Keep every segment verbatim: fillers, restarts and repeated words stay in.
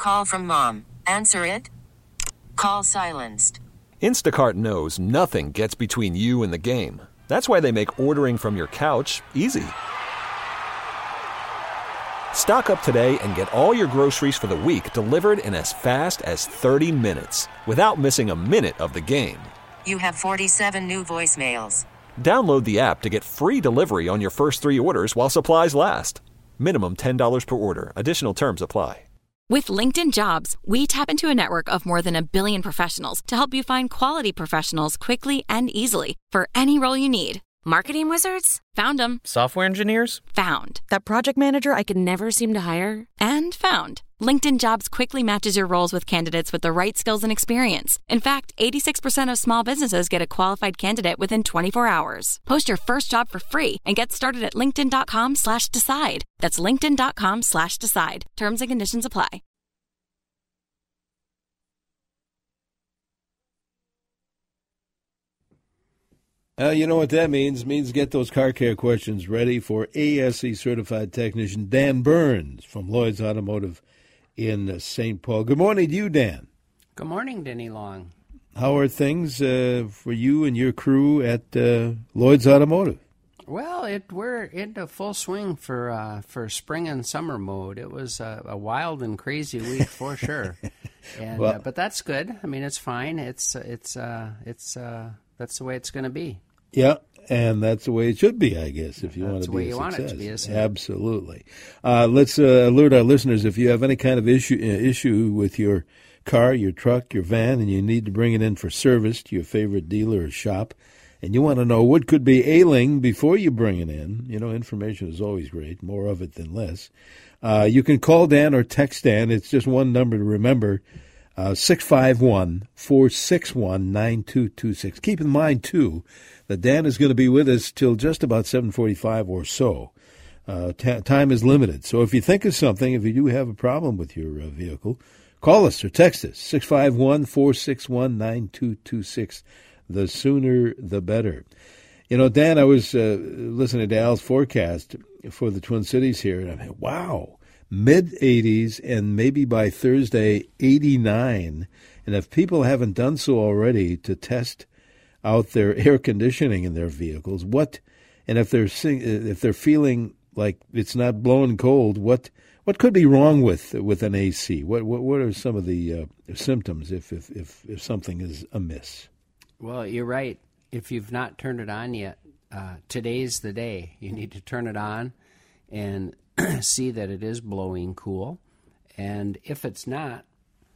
Call from mom. Answer it. Call silenced. Instacart knows nothing gets between you and the game. That's why they make ordering from your couch easy. Stock up today and get all your groceries for the week delivered in as fast as thirty minutes without missing a minute of the game. You have forty-seven new voicemails. Download the app to get free delivery on your first three orders while supplies last. Minimum ten dollars per order. Additional terms apply. With LinkedIn Jobs, we tap into a network of more than a billion professionals to help you find quality professionals quickly and easily for any role you need. Marketing wizards? Found them. Software engineers? Found. That project manager I could never seem to hire? And found. LinkedIn Jobs quickly matches your roles with candidates with the right skills and experience. In fact, eighty-six percent of small businesses get a qualified candidate within twenty-four hours. Post your first job for free and get started at linkedin.com slash decide. That's linkedin.com slash decide. Terms and conditions apply. Uh, you know what that means? It means get those car care questions ready for A S E certified technician Dan Burns from Lloyd's Automotive in Saint Paul. Good morning to you, Dan. Good morning, Denny Long. How are things uh, for you and your crew at uh, Lloyd's Automotive? Well, it we're into full swing for uh, for spring and summer mode. It was a, a wild and crazy week for sure, and well, uh, but that's good. I mean, it's fine. It's it's uh, it's uh, that's the way it's going to be. Yeah, and that's the way it should be, I guess, if you that's want to the way be a you success. Want it to be, isn't it? Absolutely. Uh, let's uh, alert our listeners, if you have any kind of issue uh, issue with your car, your truck, your van, and you need to bring it in for service to your favorite dealer or shop, and you want to know what could be ailing before you bring it in, you know, information is always great, more of it than less. Uh, you can call Dan or text Dan. It's just one number to remember, uh, six five one, four six one, nine two two six. Keep in mind, too, that Dan is going to be with us till just about seven forty-five or so. Uh, t- time is limited. So if you think of something, if you do have a problem with your uh, vehicle, call us or text us, six five one, four six one, nine two two six. The sooner, the better. You know, Dan, I was uh, listening to Al's forecast for the Twin Cities here, and I mean, wow, mid-eighties and maybe by Thursday, eighty-nine. And if people haven't done so already to test out their air conditioning in their vehicles, what, and if they're sing, if they're feeling like it's not blowing cold, what what could be wrong with with an A C? What what what are some of the uh, symptoms if, if if if something is amiss? Well, you're right. If you've not turned it on yet, uh, today's the day. You need to turn it on and see that it is blowing cool. And if it's not,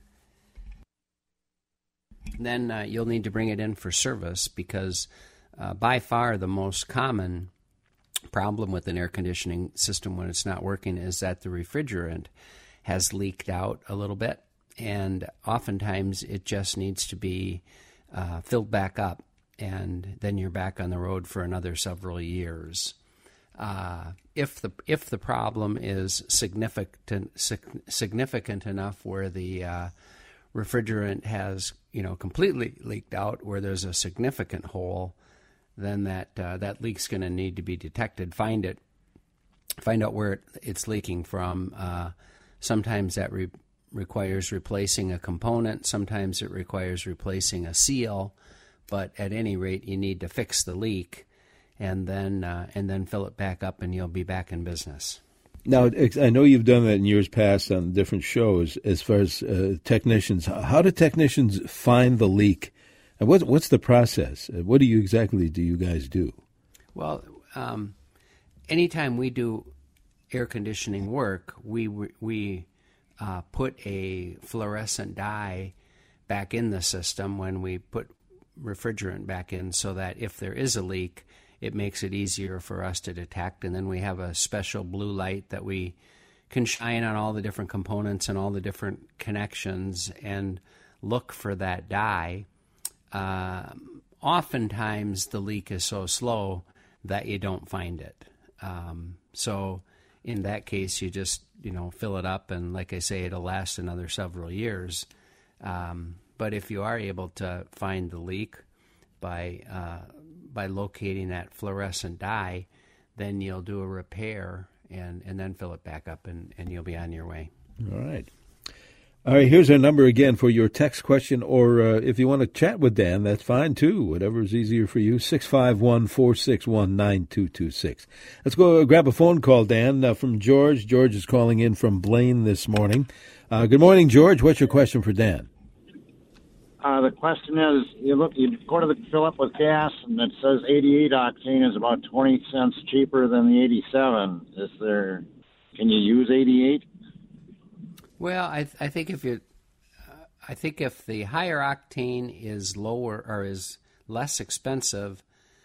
then uh, you'll need to bring it in for service because uh, by far the most common problem with an air conditioning system when it's not working is that the refrigerant has leaked out a little bit. And oftentimes it just needs to be Uh, filled back up, and then you're back on the road for another several years. Uh, if the if the problem is significant sig- significant enough where the uh, refrigerant has you know completely leaked out, where there's a significant hole, then that uh, that leak's going to need to be detected. Find it, find out where it, it's leaking from. Uh, sometimes that re- requires replacing a component. Sometimes it requires replacing a seal, but at any rate, you need to fix the leak, and then uh, and then fill it back up, and you'll be back in business. Now, I know you've done that in years past on different shows. As far as uh, technicians, how do technicians find the leak, and what what's the process? What do you exactly do you guys do? Well, um, anytime we do air conditioning work, we we Uh, put a fluorescent dye back in the system when we put refrigerant back in so that if there is a leak, it makes it easier for us to detect. And then we have a special blue light that we can shine on all the different components and all the different connections and look for that dye. Uh, oftentimes the leak is so slow that you don't find it. Um, so in that case, you just you know, fill it up, and like I say, it'll last another several years. Um, but if you are able to find the leak by uh, by locating that fluorescent dye, then you'll do a repair and, and then fill it back up, and, and you'll be on your way. All right. All right, here's our number again for your text question, or uh, if you want to chat with Dan, that's fine too, whatever is easier for you, six five one, four six one, nine two two six. Let's go grab a phone call, Dan, uh, from George. George is calling in from Blaine this morning. Uh, good morning, George. What's your question for Dan? Uh, the question is, you look, you go to the fill up with gas, and it says eighty-eight octane is about twenty cents cheaper than the eighty-seven. Is there? Can you use eighty-eight? Well, I, th- I think if you, uh, I think if the higher octane is lower or is less expensive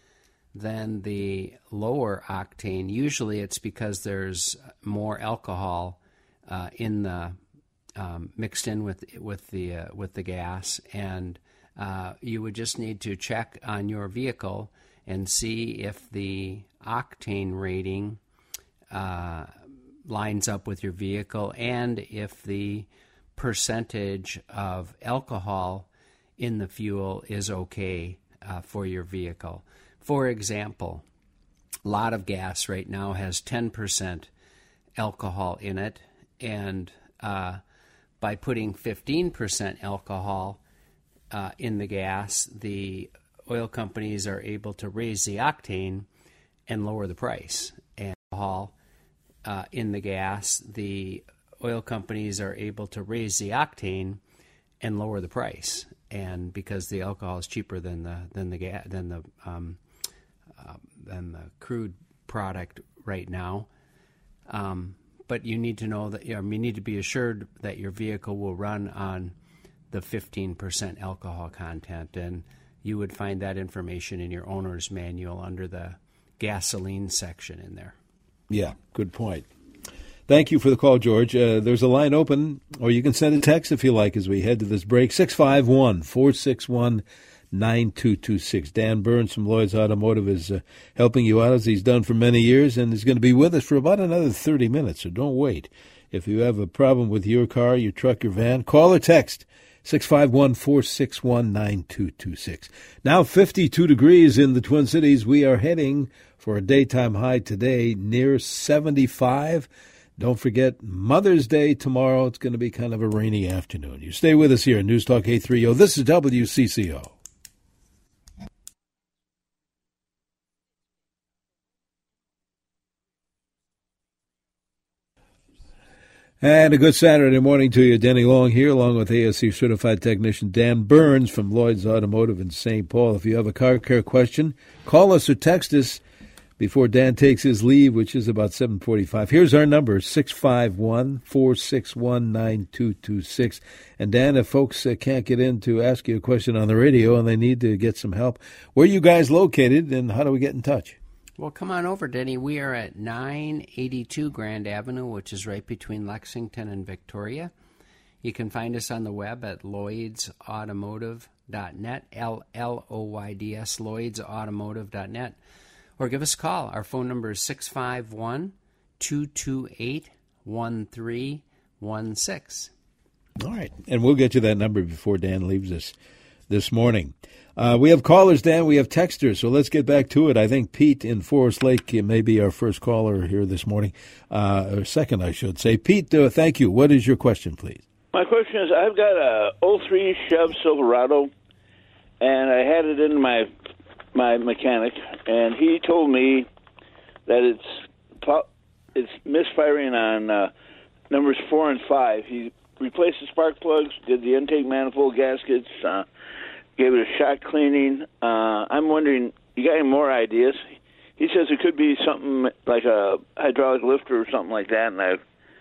than the lower octane, usually it's because there's more alcohol uh, in the Um, mixed in with with the uh, with the gas, and uh, you would just need to check on your vehicle and see if the octane rating uh, lines up with your vehicle, and if the percentage of alcohol in the fuel is okay uh, for your vehicle. For example, a lot of gas right now has ten percent alcohol in it, and uh, by putting fifteen percent alcohol uh, in the gas, the oil companies are able to raise the octane and lower the price. And alcohol uh, in the gas, the oil companies are able to raise the octane and lower the price. And because the alcohol is cheaper than the than the ga- than the um, uh, than the crude product right now. Um, But you need to know that you, know, you need to be assured that your vehicle will run on the fifteen percent alcohol content, and you would find that information in your owner's manual under the gasoline section in there. Yeah, good point. Thank you for the call, George. Uh, there's a line open, or you can send a text if you like as we head to this break, six five one, four six one, nine two two six. Dan Burns from Lloyd's Automotive is uh, helping you out, as he's done for many years, and is going to be with us for about another thirty minutes, so don't wait. If you have a problem with your car, your truck, your van, call or text six five one, four six one, nine two two six. Now fifty-two degrees in the Twin Cities. We are heading for a daytime high today near seventy-five. Don't forget Mother's Day tomorrow. It's going to be kind of a rainy afternoon. You stay with us here at News Talk eight thirty. This is W C C O. And a good Saturday morning to you. Denny Long here, along with A S C certified technician Dan Burns from Lloyd's Automotive in Saint Paul. If you have a car care question, call us or text us before Dan takes his leave, which is about seven forty-five. Here's our number, six five one, four six one, nine two two six. And Dan, if folks uh, can't get in to ask you a question on the radio and they need to get some help, where are you guys located and how do we get in touch? Well, come on over, Denny. We are at nine eighty-two Grand Avenue, which is right between Lexington and Victoria. You can find us on the web at lloyds automotive dot net, L L O Y D S, lloyds automotive dot net, or give us a call. Our phone number is six five one, two two eight, one three one six. All right, and we'll get you that number before Dan leaves us this morning. Uh, we have callers, Dan. We have texters, so let's get back to it. I think Pete in Forest Lake may be our first caller here this morning, uh, or second, I should say. Pete, uh, thank you. What is your question, please? My question is, I've got a oh three Chev Silverado, and I had it in my my mechanic, and he told me that it's it's misfiring on uh, numbers four and five. He replaced the spark plugs, did the intake manifold gaskets, uh, gave it a shot cleaning. Uh, I'm wondering, you got any more ideas? He says it could be something like a hydraulic lifter or something like that, and I,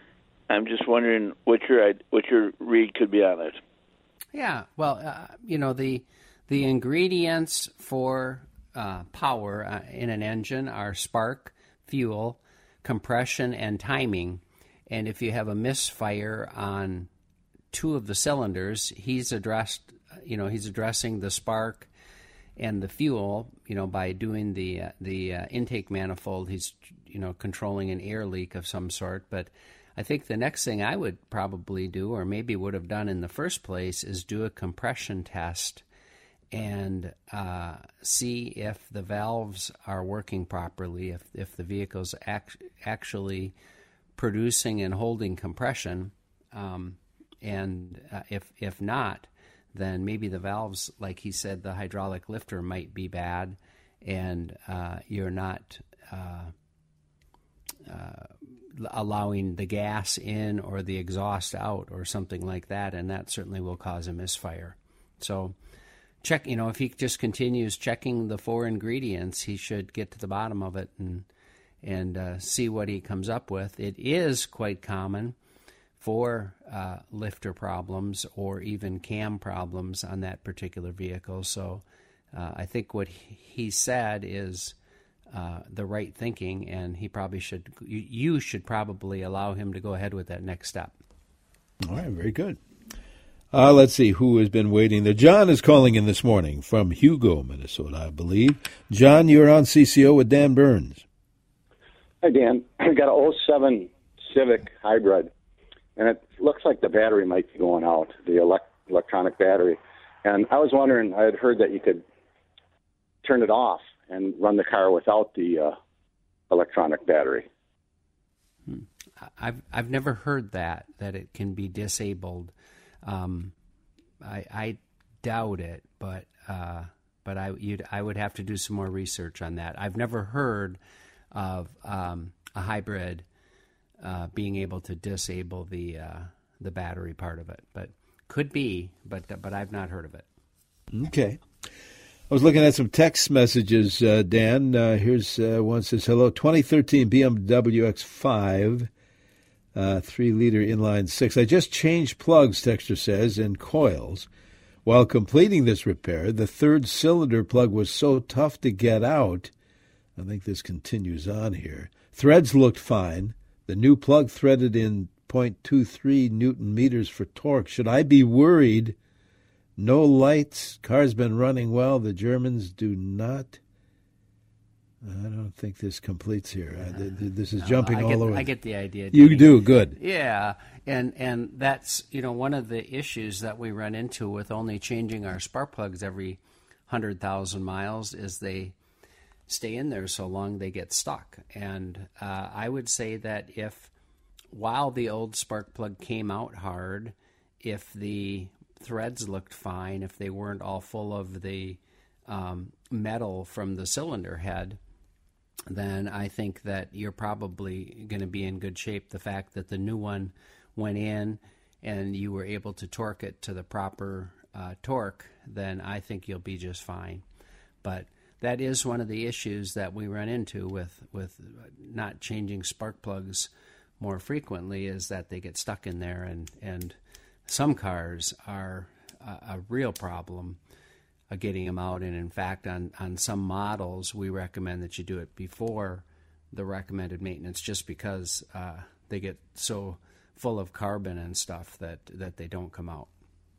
I'm just wondering what your what your read could be on it. Yeah, well, uh, you know, the the ingredients for uh, power uh, in an engine are spark, fuel, compression, and timing. And if you have a misfire on two of the cylinders, he's addressed, you know, he's addressing the spark and the fuel, you know, by doing the uh, the uh, intake manifold. He's, you know, controlling an air leak of some sort. But I think the next thing I would probably do, or maybe would have done in the first place, is do a compression test and uh, see if the valves are working properly, if if the vehicle's act- actually producing and holding compression. Um, and uh, if if not, then maybe the valves, like he said, the hydraulic lifter might be bad, and uh, you're not uh, uh, allowing the gas in or the exhaust out or something like that, and that certainly will cause a misfire. So check, you know, if he just continues checking the four ingredients, he should get to the bottom of it and and uh, see what he comes up with. It is quite common for uh, lifter problems or even cam problems on that particular vehicle. So uh, I think what he said is uh, the right thinking, and he probably should, you, you should probably allow him to go ahead with that next step. All right, very good. Uh, let's see who has been waiting there. John is calling in this morning from Hugo, Minnesota, I believe. John, you're on C C O with Dan Burns. Hi, Dan. I got an oh seven Civic Hybrid, and it looks like the battery might be going out, the elect- electronic battery. And I was wondering, I had heard that you could turn it off and run the car without the uh, electronic battery. I've I've never heard that, that it can be disabled. Um, I, I doubt it, but uh, but I you'd, I would have to do some more research on that. I've never heard of um, a hybrid uh, being able to disable the uh, the battery part of it, but could be, but but I've not heard of it. Okay. I was looking at some text messages, uh, Dan. Uh, here's uh, one says, hello, twenty thirteen B M W X five. Uh, three-liter inline six. I just changed plugs, Texter says, and coils. While completing this repair, the third cylinder plug was so tough to get out. I think this continues on here. Threads looked fine. The new plug threaded in point two three newton meters for torque. Should I be worried? No lights. Car's been running well. The Germans do not. I don't think this completes here. Uh, th- th- this is no, jumping I all get, over. I get the idea. You Danny. do, good. Yeah, and and that's, you know, one of the issues that we run into with only changing our spark plugs every one hundred thousand miles is they stay in there so long they get stuck. And uh, I would say that if, while the old spark plug came out hard, if the threads looked fine, if they weren't all full of the um, metal from the cylinder head, then I think that you're probably going to be in good shape. The fact that the new one went in and you were able to torque it to the proper uh, torque, then I think you'll be just fine. But that is one of the issues that we run into with, with not changing spark plugs more frequently, is that they get stuck in there, and, and some cars are a, a real problem getting them out. And in fact, on, on some models, we recommend that you do it before the recommended maintenance, just because uh, they get so full of carbon and stuff that, that they don't come out.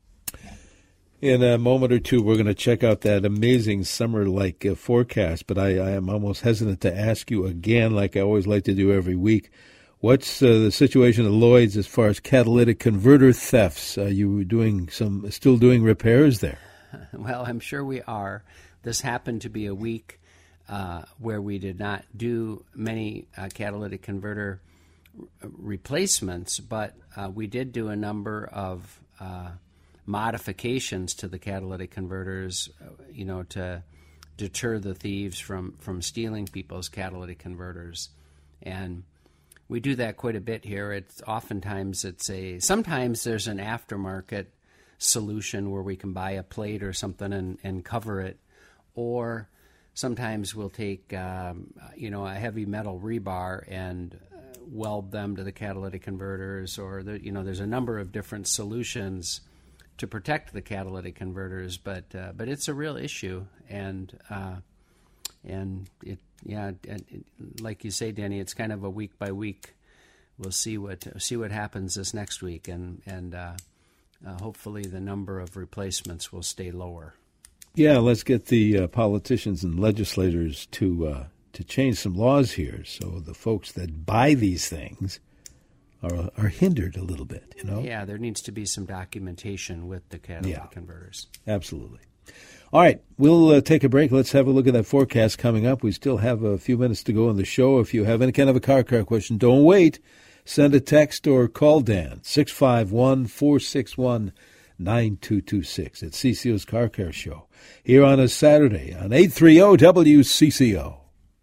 In a moment or two, we're going to check out that amazing summer-like uh, forecast, but I, I am almost hesitant to ask you again, like I always like to do every week. What's uh, the situation at Lloyd's as far as catalytic converter thefts? Are you doing some, still doing repairs there? Well, I'm sure we are. This happened to be a week uh, where we did not do many uh, catalytic converter r- replacements, but uh, we did do a number of uh, modifications to the catalytic converters, uh, you know, to deter the thieves from, from stealing people's catalytic converters. And we do that quite a bit here. It's oftentimes it's a, sometimes there's an aftermarket solution where we can buy a plate or something and, and cover it, or sometimes we'll take um, you know a heavy metal rebar and uh, weld them to the catalytic converters, or the, you know there's a number of different solutions to protect the catalytic converters, but uh, but it's a real issue, and uh, and it yeah it, it, like you say, Danny, it's kind of a week by week. We'll see what see what happens this next week, and and. Uh, Uh, hopefully the number of replacements will stay lower. Yeah, let's get the uh, politicians and legislators to uh, to change some laws here, so the folks that buy these things are are hindered a little bit, you know? Yeah, there needs to be some documentation with the catalytic yeah, converters. Absolutely. All right, we'll uh, take a break. Let's have a look at that forecast coming up. We still have a few minutes to go in the show. If you have any kind of a car car question, don't wait. Send a text or call Dan, six five one, four six one, nine two two six. It's C C O's Car Care Show here on a Saturday on eight thirty W C C O.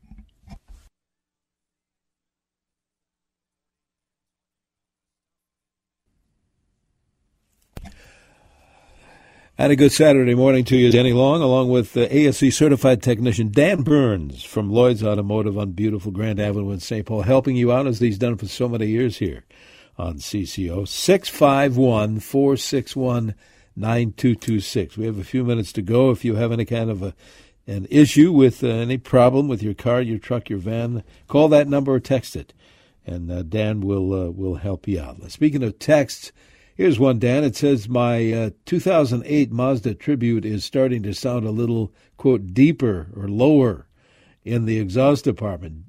And a good Saturday morning to you, Danny Long, along with uh, A S C certified technician Dan Burns from Lloyd's Automotive on beautiful Grand Avenue in Saint Paul, helping you out as he's done for so many years here on C C O. six five one, four six one, nine two two six. We have a few minutes to go. If you have any kind of a an issue with uh, any problem with your car, your truck, your van, call that number or text it, and uh, Dan will uh, will help you out. Speaking of texts, here's one, Dan. It says, my uh, two thousand eight Mazda Tribute is starting to sound a little, quote, deeper or lower in the exhaust department.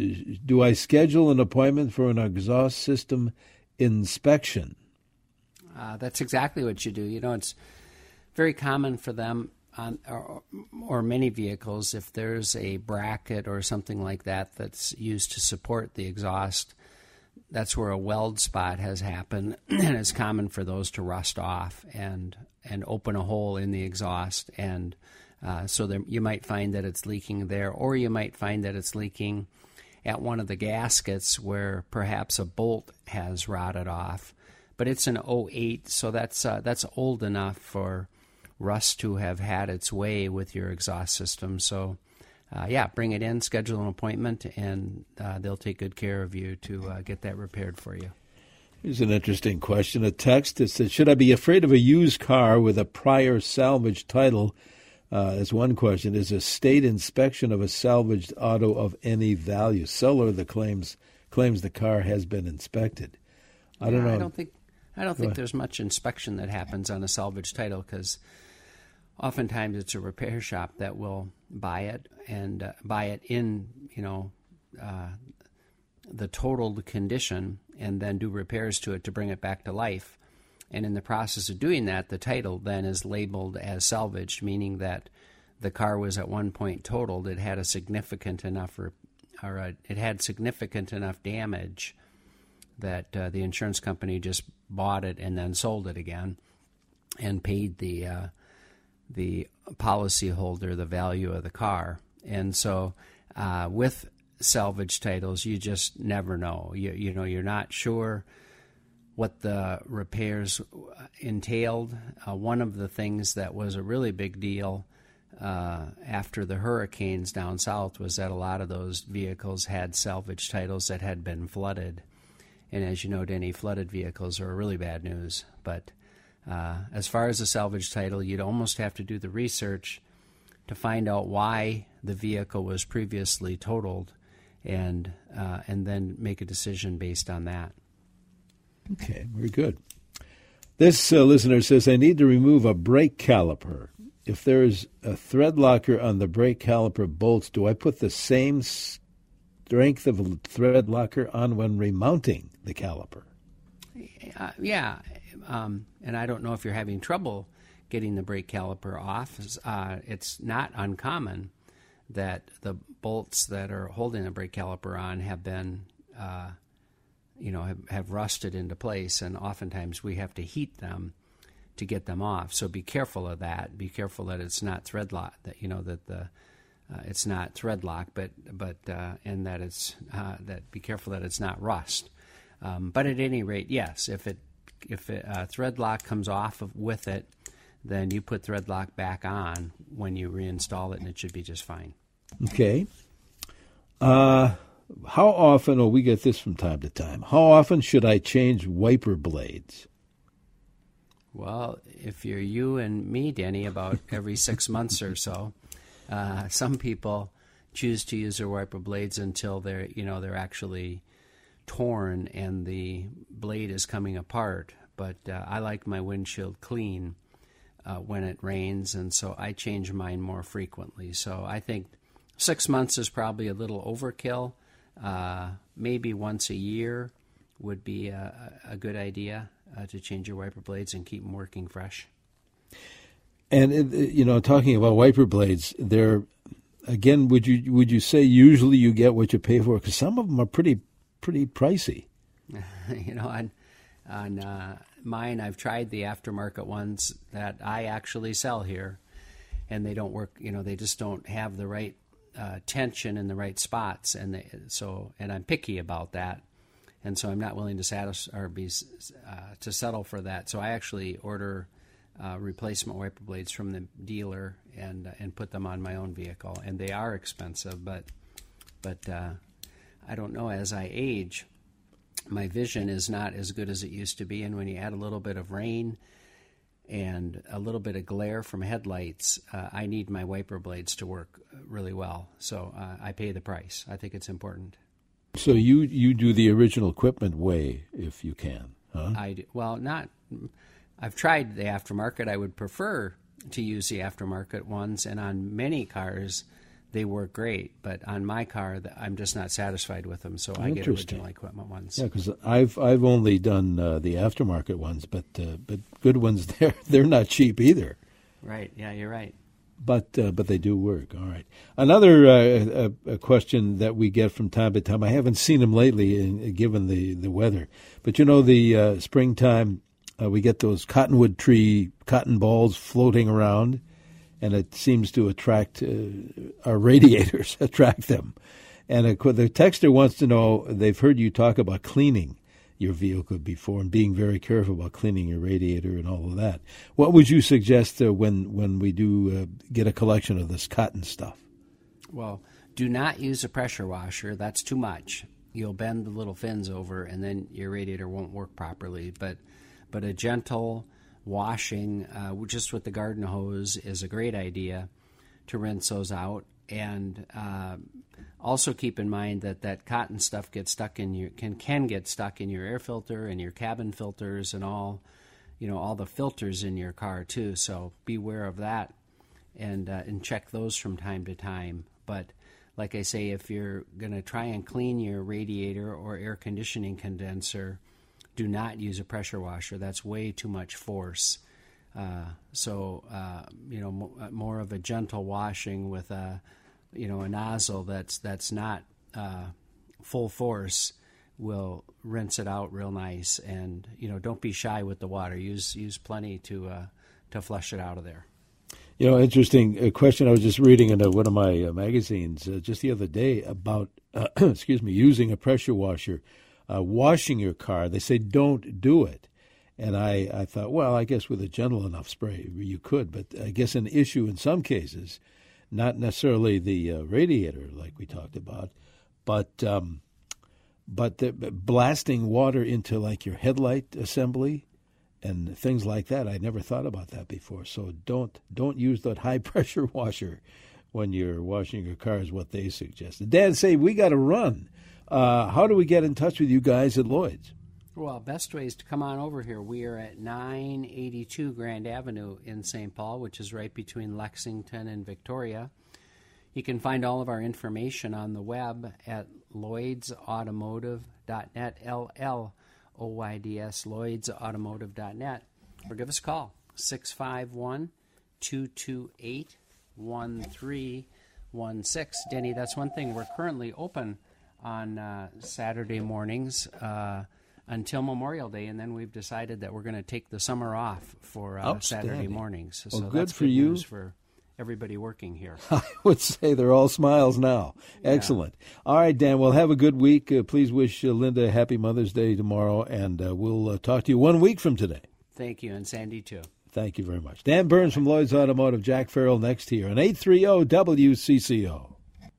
Do I schedule an appointment for an exhaust system inspection? Uh, that's exactly what you do. You know, it's very common for them on or, or many vehicles, if there's a bracket or something like that that's used to support the exhaust, that's where a weld spot has happened, and it's common for those to rust off and and open a hole in the exhaust. And uh, so there, you might find that it's leaking there, or you might find that it's leaking at one of the gaskets where perhaps a bolt has rotted off. But it's an oh eight, so that's uh, that's old enough for rust to have had its way with your exhaust system. So Uh, yeah, bring it in, schedule an appointment, and uh, they'll take good care of you to uh, get that repaired for you. Here's an interesting question. A text that says, should I be afraid of a used car with a prior salvage title? Uh, as one question, is a state inspection of a salvaged auto of any value? Seller that claims claims the car has been inspected. I don't yeah, know. I don't think I don't think there's much inspection that happens on a salvage title, because oftentimes it's a repair shop that will buy it and uh, buy it in, you know, uh, the totaled condition, and then do repairs to it to bring it back to life. And in the process of doing that, the title then is labeled as salvaged, meaning that the car was at one point totaled. It had a significant enough, or, or a, it had significant enough damage that uh, the insurance company just bought it and then sold it again, and paid the uh, the policyholder the value of the car. And so uh, with salvage titles, you just never know. You, you know, you're not sure what the repairs entailed. Uh, one of the things that was a really big deal uh, after the hurricanes down south was that a lot of those vehicles had salvage titles that had been flooded. And as you know, Denny, flooded vehicles are really bad news. But Uh, as far as the salvage title, you'd almost have to do the research to find out why the vehicle was previously totaled, and uh, and then make a decision based on that. Okay, very good. This uh, listener says, I need to remove a brake caliper. If there's a thread locker on the brake caliper bolts, do I put the same strength of a thread locker on when remounting the caliper? Uh, yeah. Um, and I don't know if you're having trouble getting the brake caliper off. Uh, it's not uncommon that the bolts that are holding the brake caliper on have been, uh, you know, have, have rusted into place, and oftentimes we have to heat them to get them off. So be careful of that. Be careful that it's not thread lock. That you know that the uh, it's not thread lock, but but uh, and that it's uh, that be careful that it's not rust. Um, but at any rate, yes, if it If a uh, thread lock comes off of, with it, then you put thread lock back on when you reinstall it, and it should be just fine. Okay. Uh, how often, oh, we get this from time to time, how often should I change wiper blades? Well, if you're you and me, Denny, about every six months or so. Uh, some people choose to use their wiper blades until they're, you know, they're actually torn and the blade is coming apart. But uh, I like my windshield clean uh, when it rains, and so I change mine more frequently. So I think six months is probably a little overkill. Uh, maybe once a year would be a, a good idea uh, to change your wiper blades and keep them working fresh. And you know, talking about wiper blades, they're again, would you would you say usually you get what you pay for? Because some of them are pretty pretty pricey. you know, on on uh, mine, I've tried the aftermarket ones that I actually sell here, and they don't work. You know, they just don't have the right uh, tension in the right spots, and they, so and I'm picky about that, and so I'm not willing to satisfy or be uh, to settle for that. So I actually order uh, replacement wiper blades from the dealer and uh, and put them on my own vehicle, and they are expensive, but but uh, I don't know, as I age, my vision is not as good as it used to be, and when you add a little bit of rain and a little bit of glare from headlights, uh, I need my wiper blades to work really well. So uh, I pay the price. I think it's important. So you, you do the original equipment way if you can, huh? I do. Well, not. I've tried the aftermarket. I would prefer to use the aftermarket ones, and on many cars they work great, but on my car, I'm just not satisfied with them, so I get original equipment ones. Yeah, because I've I've only done uh, the aftermarket ones, but uh, but good ones, they're they're not cheap either. Right. Yeah, you're right. But uh, but they do work. All right. Another uh, a, a question that we get from time to time. I haven't seen them lately, in, given the, the weather. But you know, the uh, springtime, uh, we get those cottonwood tree cotton balls floating around, and it seems to attract uh, our radiators, attract them. And uh, the texter wants to know, they've heard you talk about cleaning your vehicle before and being very careful about cleaning your radiator and all of that. What would you suggest uh, when, when we do uh, get a collection of this cotton stuff? Well, do not use a pressure washer. That's too much. You'll bend the little fins over, and then your radiator won't work properly. But, but a gentle washing, uh, just with the garden hose, is a great idea to rinse those out. And uh, also keep in mind that that cotton stuff gets stuck in your can can get stuck in your air filter and your cabin filters and all, you know, all the filters in your car too. So beware of that, and uh, and check those from time to time. But like I say, if you're going to try and clean your radiator or air conditioning condenser, do not use a pressure washer. That's way too much force. Uh, so, uh, you know, m- more of a gentle washing with a, you know, a nozzle that's that's not uh, full force will rinse it out real nice. And, you know, don't be shy with the water. Use use plenty to uh, to flush it out of there. You know, interesting uh, question. I was just reading in uh, one of my uh, magazines uh, just the other day about, uh, excuse me, using a pressure washer, uh, washing your car. They say don't do it. And I, I thought, well, I guess with a gentle enough spray you could, but I guess an issue in some cases, not necessarily the uh, radiator like we talked about, but um, but the, blasting water into like your headlight assembly and things like that. I never thought about that before. So don't don't use that high pressure washer when you're washing your car is what they suggested. Dan, say we got to run. Uh, how do we get in touch with you guys at Lloyd's? Well, best way is to come on over here. We are at nine eighty-two Grand Avenue in Saint Paul, which is right between Lexington and Victoria. You can find all of our information on the web at lloyds automotive dot net, L L O Y D S, lloyds automotive dot net. Or give us a call, six five one, two two eight, one three one six. Denny, that's one thing. We're currently open on uh, Saturday mornings, uh, until Memorial Day, and then we've decided that we're going to take the summer off for uh, Saturday mornings. So well, that's good for good you. News for everybody working here. I would say they're all smiles now. Yeah. Excellent. All right, Dan, well, have a good week. Uh, please wish uh, Linda a happy Mother's Day tomorrow, and uh, we'll uh, talk to you one week from today. Thank you, and Sandy, too. Thank you very much. Dan Burns from Lloyd's Automotive, Jack Farrell next here on eight thirty W C C O.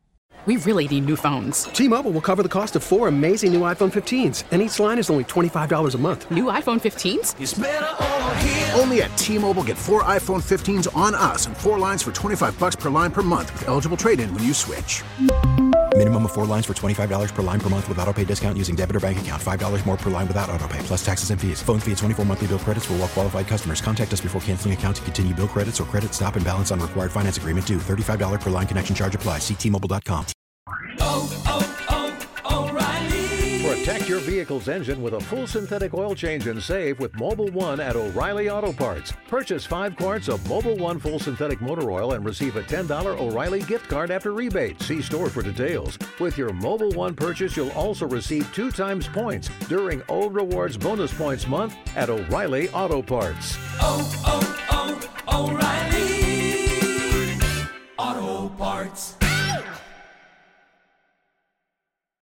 We really need new phones. T-Mobile will cover the cost of four amazing new iPhone fifteens, and each line is only twenty-five dollars a month. New iPhone fifteens? It's better over here. Only at T-Mobile, get four iPhone fifteens on us and four lines for twenty-five dollars per line per month with eligible trade-in when you switch. Minimum of four lines for twenty-five dollars per line per month with autopay discount using debit or bank account. five dollars more per line without autopay, plus taxes and fees. Phone fee at twenty-four monthly bill credits for well-qualified customers. Contact us before canceling account to continue bill credits or credit stop and balance on required finance agreement due. thirty-five dollars per line connection charge applies. See T Mobile dot com. Oh, oh, oh, O'Reilly. For a Protect your vehicle's engine with a full synthetic oil change and save with Mobil one at O'Reilly Auto Parts. Purchase five quarts of Mobil one full synthetic motor oil and receive a ten dollars O'Reilly gift card after rebate. See store for details. With your Mobil one purchase, you'll also receive two times points during O Rewards Bonus Points Month at O'Reilly Auto Parts. Oh, oh, oh, O'Reilly Auto Parts.